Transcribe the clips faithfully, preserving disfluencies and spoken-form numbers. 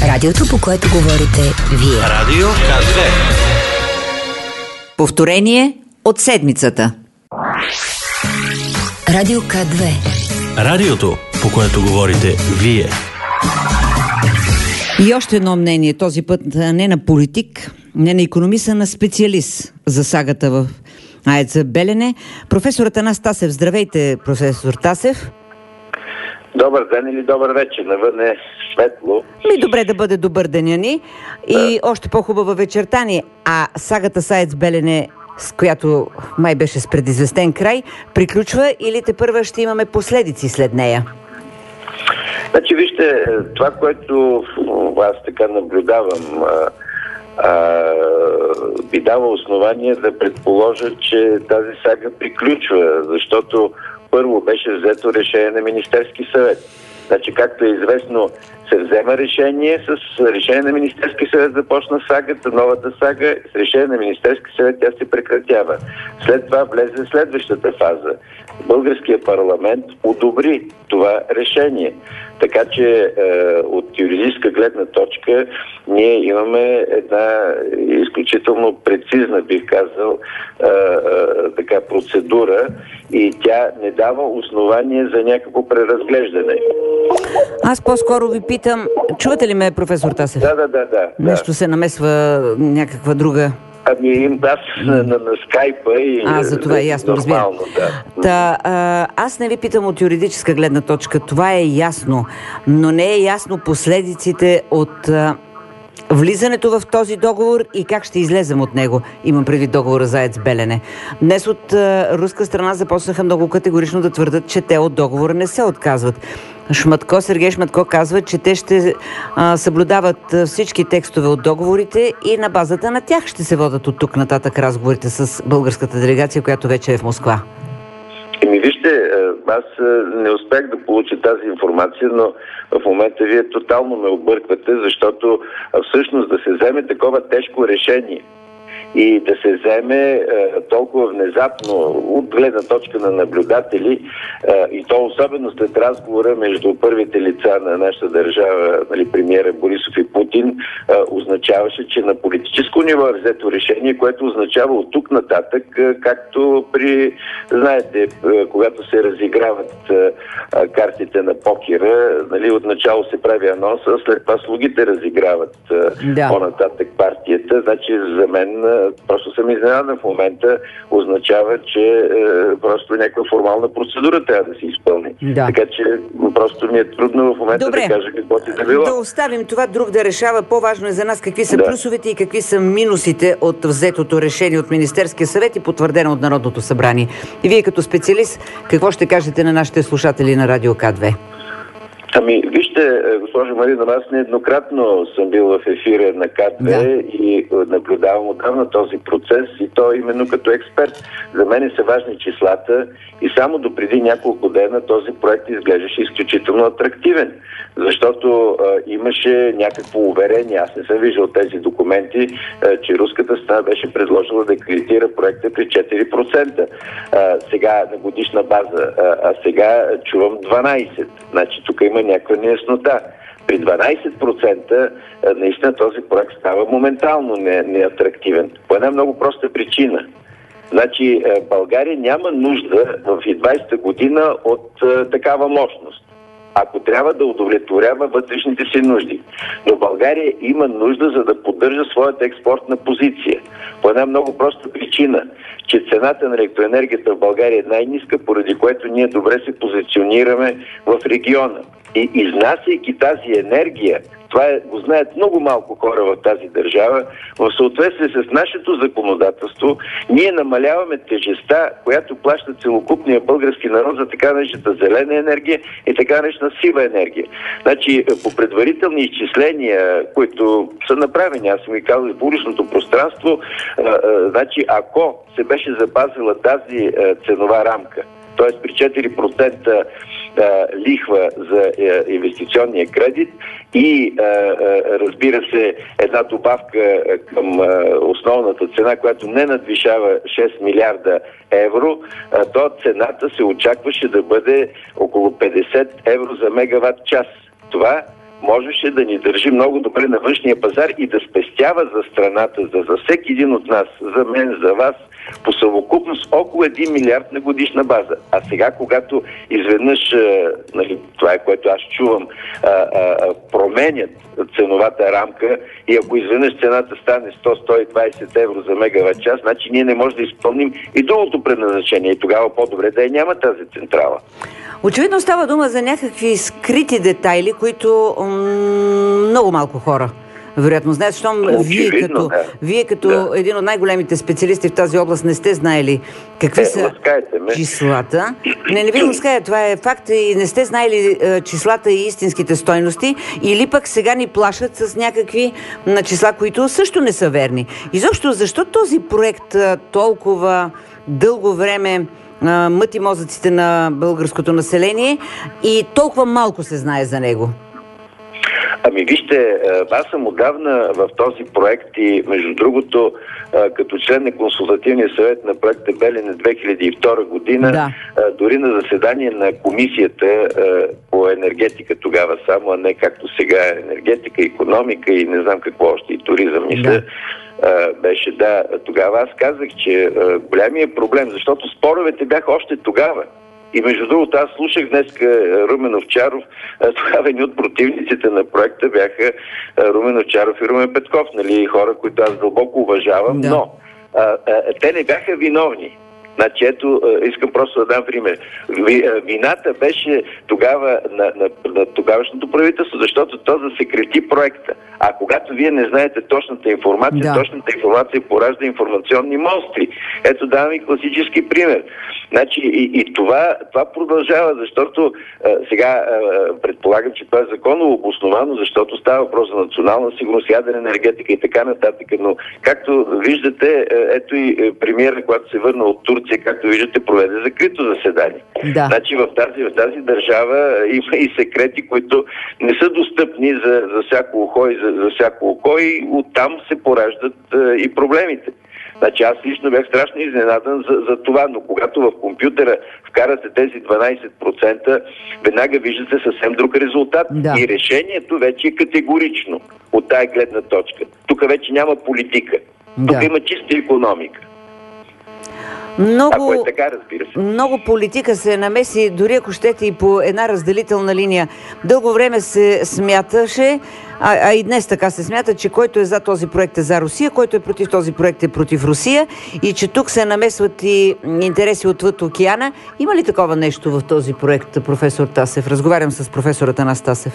Радиото, по което говорите вие. Радио К две. Повторение от седмицата. Радио К две. Радиото, по което говорите вие. И още едно мнение, този път не на политик, не на икономист, а на специалист за сагата в АЕЦ Белене. Професор Атанас Тасев. Здравейте, професор Тасев. Добър ден или добър вечер. Навън е светло. Ми добре да бъде добър деня ни. И да. Още по-хубава вечерта ни. А сагата с АЕЦ Белене, с която май беше с предизвестен край, приключва или тепърва ще имаме последици след нея? Значи, вижте, това, което аз така наблюдавам, а, а, би дава основание да предположа, че тази сага приключва, защото първо беше взето решение на Министерски съвет. Значи, както е известно, се взема решение, с решение на Министерски съвет започна сагата, новата сага, с решение на Министерски съвет тя се прекратява. След това влезе следващата фаза. Българския парламент одобри това решение. Така че е, от юридическа гледна точка ние имаме една изключително прецизна, бих казал, е, е, така процедура и тя не дава основание за някакво преразглеждане. Аз по-скоро ви питам, чувате ли ме, професор Тасев? Да, да, да, да. Нещо се намесва, някаква друга... Ами, аз на, на, на скайпа и... А, за това е ясно, разбира. Да. Та, а, аз не ви питам от юридическа гледна точка, това е ясно, но не е ясно последиците от а, влизането в този договор и как ще излезем от него. Имам предвид договора за АЕЦ Белене. Днес от а, руска страна започнаха много категорично да твърдат, че те от договора не се отказват. Шматко, Сергей Шматко казва, че те ще а, съблюдават всички текстове от договорите и на базата на тях ще се водят от тук нататък разговорите с българската делегация, която вече е в Москва. Еми, вижте, аз не успях да получа тази информация, но в момента вие тотално ме обърквате, защото всъщност да се вземе такова тежко решение и да се вземе е, толкова внезапно от гледна точка на наблюдатели е, и то особено след разговора между първите лица на нашата държава, нали, премиера Борисов и Путин, е, означаваше, че на политическо ниво е взето решение, което означава от тук нататък, е, както при, знаете, е, когато се разиграват е, картите на покера, нали, отначало се прави анонс, а след това слугите разиграват е, да. по-нататък партията. Значи за мен просто съм изненадан в момента, означава, че е, просто някаква формална процедура трябва да се изпълни. Да. Така че просто ми е трудно в момента Добре. да кажа какво ти да било. Да оставим това друг да решава. По-важно е за нас какви са да. плюсовете и какви са минусите от взетото решение от Министерския съвет и потвърдено от Народното събрание. И вие като специалист, какво ще кажете на нашите слушатели на Радио К две? Ами, вижте, госпожо Марина, аз нееднократно съм бил в ефира на К две да. и наблюдавам отдавна този процес и то именно като експерт. За мен са важни числата и само до преди няколко дена този проект изглеждаше изключително атрактивен, защото а, имаше някакво уверение, аз не съм виждал тези документи, а, че руската страна беше предложила да кредитира проекта при четири процента. А, сега на годишна база, а, а сега чувам дванайсет. Значи тук има някаква неяснота. При дванайсет процента наистина този проект става моментално не, неатрактивен. По една много проста причина. Значи България няма нужда в двайсета година от а, такава мощност, ако трябва да удовлетворява вътрешните си нужди. Но България има нужда, за да поддържа своята експортна позиция. По една много проста причина, че цената на електроенергията в България е най-ниска, поради което ние добре се позиционираме в региона. И изнасяйки тази енергия, това е, го знаят много малко хора в тази държава, в съответствие с нашето законодателство, ние намаляваме тежестта, която плаща целокупния български народ за така наречената зелена енергия и така наречена сива енергия. Значи, по предварителни изчисления, които са направени, аз съм ви казал, в публичното пространство, а, а, значи, ако се беше запазила тази а, ценова рамка, т.е. при четири процента лихва за инвестиционния кредит и, разбира се, една добавка към основната цена, която не надвишава шест милиарда евро, то цената се очакваше да бъде около петдесет евро за мегаватт час. Това можеше да ни държи много добре на външния пазар и да спестява за страната, за, за всеки един от нас, за мен, за вас, по съвокупност около един милиард на годишна база. А сега, когато изведнъж, а, нали, това е което аз чувам, а, а, променят ценовата рамка и ако изведнъж цената стане сто до сто и двайсет евро за мегават час, значи ние не можем да изпълним и другото предназначение. И тогава по-добре да я няма тази централа. Очевидно става дума за някакви скрити детайли, които м- много малко хора вероятно знаят, защото вие като, да. вие като да. един от най-големите специалисти в тази област не сте знаели какви е, са числата. Не, не ви лаская, това е факт и не сте знаели е, числата и истинските стойности, или пък сега ни плашат с някакви на числа, които също не са верни. Изобщо, защо този проект е, толкова дълго време е, мъти мозъците на българското население и толкова малко се знае за него? Ами вижте, аз съм отдавна в този проект и между другото като член на консултативния съвет на проекта Белене две хиляди и втора година, да. Дори на заседание на комисията по енергетика тогава само, а не както сега енергетика, икономика и не знам какво още, и туризъм, мисля, да. беше да. Тогава аз казах, че голямия проблем, защото споровете бяха още тогава. И между другото, аз слушах днес Румен Овчаров, тогава едни от противниците на проекта бяха Румен Овчаров и Румен Петков, нали, хора, които аз дълбоко уважавам, да. но а, а, те не бяха виновни. Значи, ето, искам просто да дам пример. Вината беше тогава на, на, на тогавашното правителство, защото то засекрети проекта. А когато вие не знаете точната информация, да. точната информация поражда информационни монстри. Ето, давам и класически пример. Значи, и, и това, това продължава, защото а, сега а, предполагам, че това е законово обосновано, защото става въпрос за национална сигурност, ядрена енергетика и така нататък. Но, както виждате, ето и премиера, когато се върна от Турция, както виждате, проведе закрито заседание. Да. Значи в тази, в тази държава има и секрети, които не са достъпни за, за всяко ухо и за, за всяко око, и оттам се пораждат а, и проблемите. Значи аз лично бях страшно изненадан за, за това, но когато в компютъра вкарате тези дванайсет процента, веднага виждате съвсем друг резултат. Да. И решението вече е категорично от тая гледна точка. Тук вече няма политика. Да. Тук има чиста икономика. Много, ако е така, разбира се. Много политика се намеси, дори ако щете и по една разделителна линия. Дълго време се смяташе, а, а и днес така се смята, че който е за този проект е за Русия, който е против този проект е против Русия и че тук се намесват и интереси отвъд океана. Има ли такова нещо в този проект, професор Тасев? Разговарям с професор Атанас Тасев.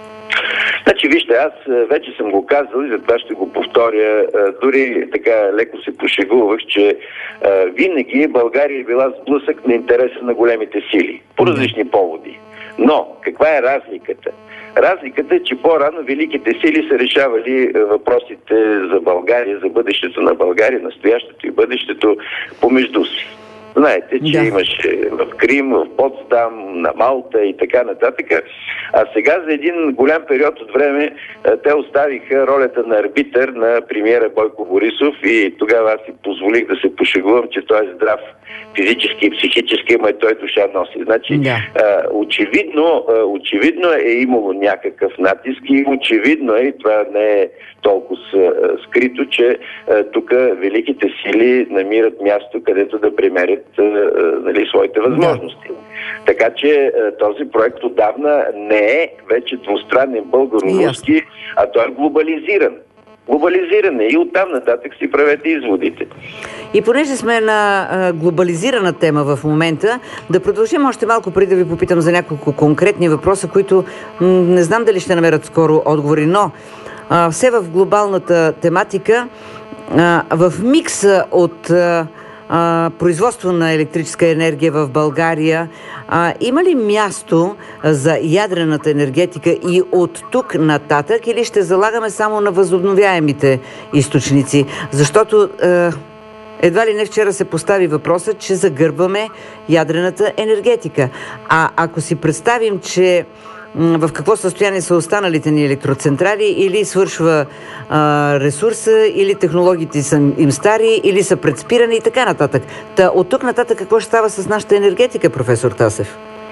Значи, вижте, аз вече съм го казал и затова ще го повторя. Дори така леко се пошегувах, че винаги България е била сблъсък на интереса на големите сили. По различни поводи. Но, каква е разликата? Разликата е, че по-рано великите сили са решавали въпросите за България, за бъдещето на България, настоящето и бъдещето помежду си. Знаете, че да. имаше в Крим, в Потсдам, на Малта и така нататък. А сега за един голям период от време те оставиха ролята на арбитър на премиера Бойко Борисов и тогава аз си позволих да се пошегувам, че той е здрав физически и психически, ама и той душа носи. Значи, да. очевидно, очевидно е имало някакъв натиск и очевидно е, и това не е толкова скрито, че тук великите сили намират място, където да премерят нали, своите възможности. Да. Така че този проект отдавна не е вече двустранен българо-руски, а той е глобализиран. Глобализиран е и оттам нататък си правете изводите. И понеже сме на а, глобализирана тема в момента, да продължим още малко преди да ви попитам за няколко конкретни въпроса, които м- не знам дали ще намерят скоро отговори, но а, все в глобалната тематика, а, в микса от а, а, производство на електрическа енергия в България, а, има ли място за ядрената енергетика и от тук нататък, или ще залагаме само на възобновяемите източници? Защото а, едва ли не вчера се постави въпроса, че загърбваме ядрената енергетика. А ако си представим, че в какво състояние са останалите ни електроцентрали, или свършва а, ресурса, или технологиите са им стари, или са предспирани и така нататък. Та от тук нататък какво ще става с нашата енергетика, професор Тасев?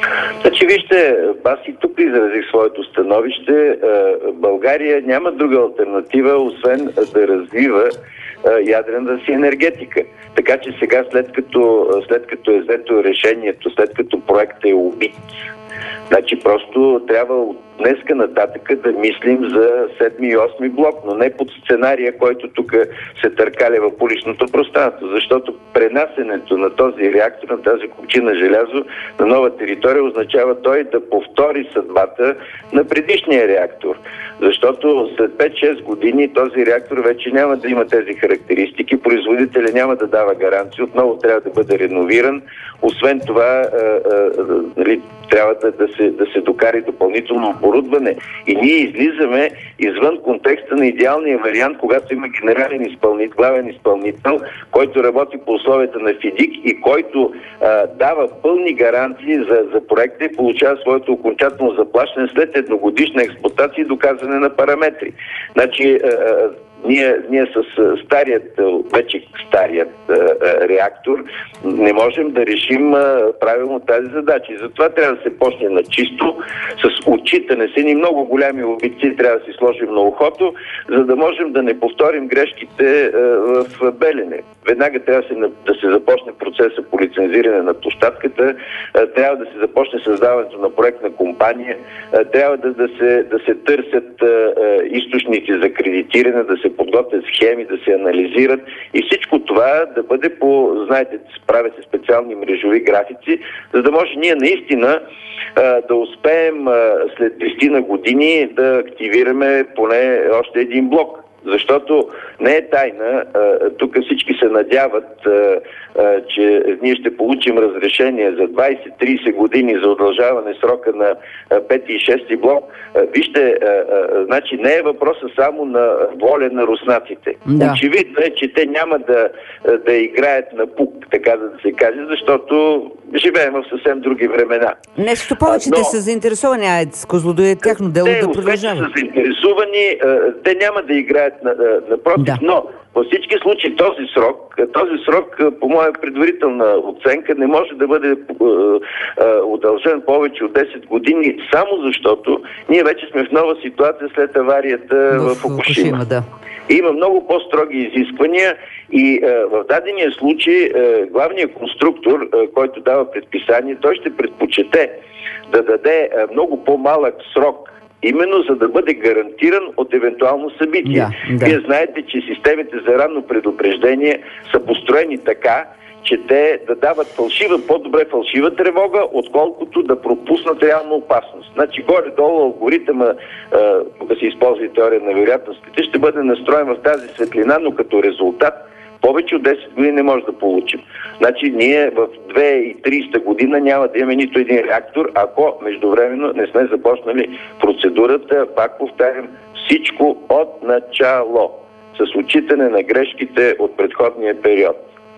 Значи, вижте, аз и тук изразих своето становище. България няма друга алтернатива, освен да развива ядрената си енергетика. Така че сега, след като, след като е взето решението, след като проектът е убит, значи просто трябва от днеска нататък да мислим за седми и осми блок, но не под сценария, който тук се търкаля в публичното пространство, защото пренасенето на този реактор, на тази купчина желязо на нова територия означава той да повтори съдбата на предишния реактор. Защото след пет-шест години този реактор вече няма да има тези характеристики, производителя няма да дава гаранция, отново трябва да бъде реновиран. Освен това, а, а, нали, трябва да, да, се, да се докара допълнително оборудване. И ние излизаме извън контекста на идеалния вариант, когато има генерален изпълнител, главен изпълнител, който работи по условията на ФИДИК и който а, дава пълни гаранции за, за проекта и получава своето окончателно заплащане след едногодишна експлоатация и доказане на параметри. Значи, а, Ние, ние с старият, вече старият а, а, реактор не можем да решим а, правилно тази задача. И затова трябва да се почне на чисто, с отчитане с едни много голями обици, трябва да си сложим на ухото, за да можем да не повторим грешките а, в Белене. Веднага трябва да се, да се започне процеса по лицензиране на площадката, а, трябва да се започне създаването на проектна компания, а, трябва да, да, се, да се търсят а, а, източници за кредитиране, да се подготвят схеми, да се анализират и всичко това да бъде по, знаете, правят се специални мрежови графици, за да може ние наистина а, да успеем а, след десет години да активираме поне още един блок. Защото не е тайна, тук всички се надяват, че ние ще получим разрешение за двайсет-трийсет години за удължаване срока на пети и шести блок. Вижте, значи не е въпроса само на воля на руснаците. Да. Очевидно е, че те няма да, да играят на пук, така да се каже, защото живеем в съвсем други времена. Нещо повече, но те са заинтересовани, АЕЦ Козлодуй е тяхно дело да продължава. Те са заинтересувани, те няма да играят напротив, да. Но във всички случаи този срок, този срок, по моя предварителна оценка, не може да бъде удължен повече от десет години, само защото ние вече сме в нова ситуация след аварията в, в Фукушима. Да. Има много по-строги изисквания и е, в дадения случай е, главният конструктор, е, който дава предписание, той ще предпочете да даде е, много по-малък срок, именно за да бъде гарантиран от евентуално събитие. Да, да. Вие знаете, че системите за ранно предупреждение са построени така, че те да дават фалшива, по-добре фалшива тревога, отколкото да пропуснат реална опасност. Значи горе-долу алгоритъма, тук се използва и теория на вероятностите, ще бъде настроен в тази светлина, но като резултат повече от десет години не може да получим. Значи ние в две хиляди и тридесета година няма да имаме нито един реактор, ако междувременно не сме започнали процедурата, пак повтарям, всичко от начало, с отчитане на грешките от предходния период.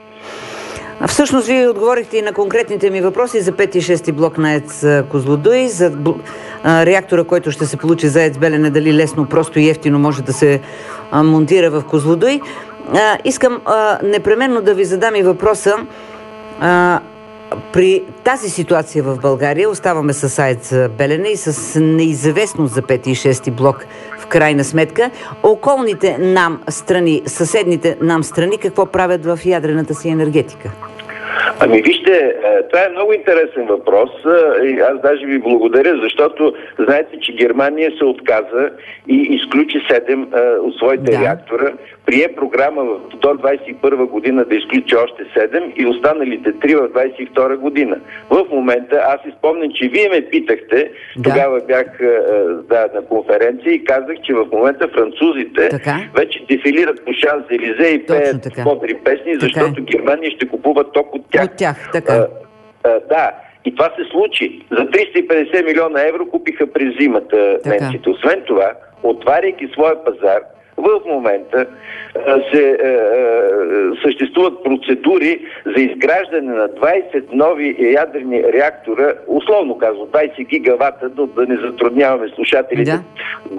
А всъщност вие отговорихте и на конкретните ми въпроси за пети и шести блок на АЕЦ Козлодуй, за а, реактора, който ще се получи за АЕЦ Белене, дали лесно, просто и ефтино може да се а, монтира в Козлодуй. А, искам а, непременно да ви задам и въпроса. А, при тази ситуация в България, оставаме с АЕЦ Белене и с неизвестност за пети и шести блок в крайна сметка, околните нам страни, съседните нам страни, какво правят в ядрената си енергетика? Ами вижте, това е много интересен въпрос и аз даже ви благодаря, защото знаете, че Германия се отказа и изключи седем от своите да. реактора, прие програма до двайсет и първа година да изключи още седем и останалите три в двайсет и втора година. В момента, аз изпомням, че вие ме питахте, да. тогава бях да, на конференция и казах, че в момента французите така? вече дефилират по Шанс-Елизе и пеят бодри песни, защото така. Германия ще купува ток от тях. От тях, така. А, а, да. И това се случи. За триста и петдесет милиона евро купиха през зимата немците. Освен това, отваряйки своя пазар, в момента а, се а, а, съществуват процедури за изграждане на двайсет нови ядрени реактора, условно казвам, двайсет гигавата, да, да не затрудняваме слушателите, да.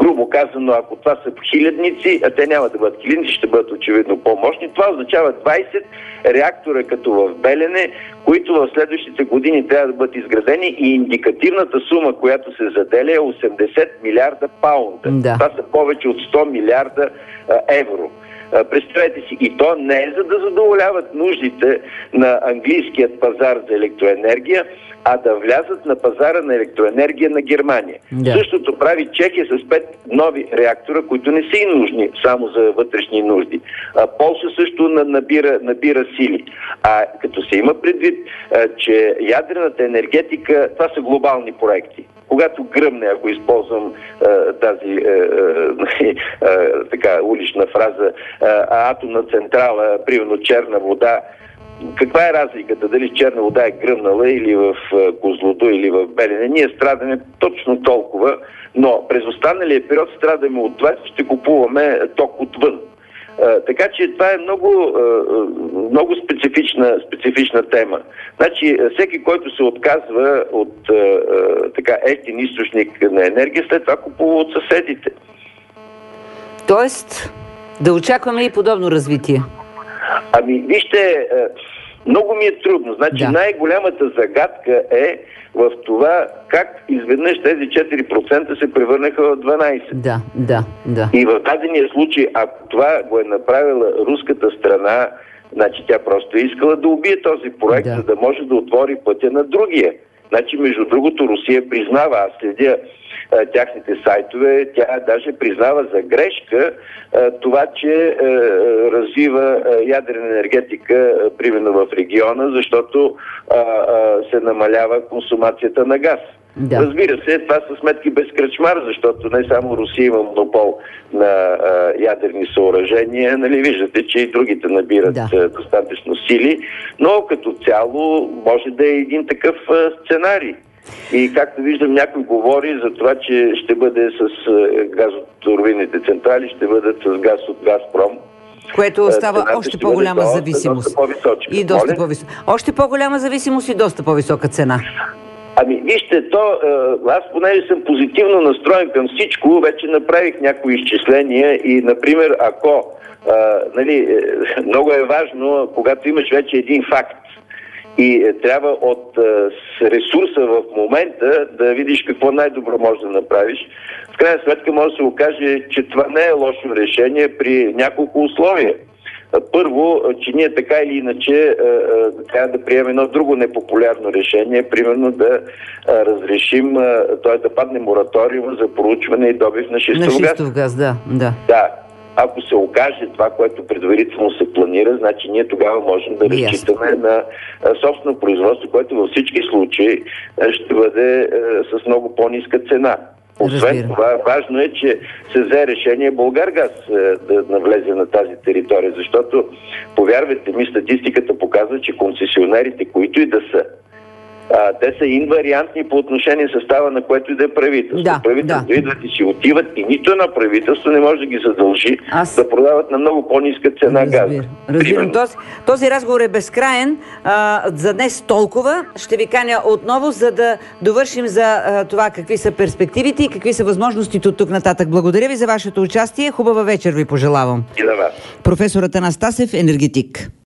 грубо казано, ако това са хилядници, а те няма да бъдат хилядници, ще бъдат очевидно по-мощни, това означава двайсет реактора като в Белене, които в следващите години трябва да бъдат изградени и индикативната сума, която се заделя е осемдесет милиарда паунда. Да. Това са повече от сто милиарда а, евро. Представете си, и то не е за да задоволяват нуждите на английският пазар за електроенергия, а да влязат на пазара на електроенергия на Германия. Да. Същото прави Чехия с пет нови реактора, които не са и нужни само за вътрешни нужди. А, Полша също набира, набира сили. А като се има предвид, а, че ядрената енергетика, това са глобални проекти. Когато гръмне, ако използвам а, тази а, а, така улична фраза, а, атомна централа, примерно черна вода, каква е разликата? Дали черна вода е гръмнала или в Козлодуй, или в Белене? Ние страдаме точно толкова, но през останалия период страдаме от това, че ще купуваме ток отвън. Uh, така че това е много, uh, много специфична, специфична тема. Значи, всеки, който се отказва от uh, uh, така ефтин източник на енергия, след това купува от съседите. Тоест, да очакваме и подобно развитие. Ами, вижте, много ми е трудно. Значи, да. най-голямата загадка е в това как изведнъж тези четири процента се превърнаха в дванайсет. Да, да, да. И в дадения случай, ако това го е направила руската страна, значи тя просто е искала да убие този проект, да. за да може да отвори пътя на другия. Значи, между другото, Русия признава, аз следя а, тяхните сайтове, тя даже признава за грешка а, това, че а, развива а, ядрена енергетика, а, примерно в региона, защото а, а, се намалява консумацията на газ. Да. Разбира се, това са сметки без кръчмар, защото не само Русия има монопол на а, ядерни съоръжения, нали виждате, че и другите набират да. а, достатъчно сили, но като цяло може да е един такъв а, сценарий. И както виждам, някой говори за това, че ще бъде с а, газотурбинните централи, ще бъдат с газ от Газпром. Което остава цената още по-голяма доста, зависимост. Доста и доста по-висока. Още по-голяма зависимост и доста по-висока цена. Ами, вижте, то, аз понеже съм позитивно настроен към всичко, вече направих някои изчисления и, например, ако, а, нали, много е важно, когато имаш вече един факт и е, трябва от а, ресурса в момента да видиш какво най-добро можеш да направиш, в крайна сметка може да се окаже, че това не е лошо решение при няколко условия. Първо, че ние така или иначе трябва да приемем едно друго непопулярно решение, примерно да разрешим, т.е. да падне мораториум за проучване и добив на шистов газ. На шистов газ, да, да. Да. Ако се окаже това, което предварително се планира, значи ние тогава можем да разчитаме на собствено производство, което във всички случаи ще бъде с много по-ниска цена. Освен Разбира. това, важно е, че се взе решение Булгаргаз да навлезе на тази територия, защото, повярвайте ми, статистиката показва, че концесионерите, които и да са, а, те са инвариантни по отношение състава, на което и да е правителство. Да, правителство да. идват и си отиват и нито едно правителство не може да ги задължи Аз... да продават на много по-ниска цена газ. Разбирам. Този, този разговор е безкраен. А, за днес толкова. Ще ви каня отново, за да довършим за а, това какви са перспективите и какви са възможностите от тук нататък. Благодаря ви за вашето участие. Хубава вечер ви пожелавам. И на вас. Професор Атанас Тасев, енергетик.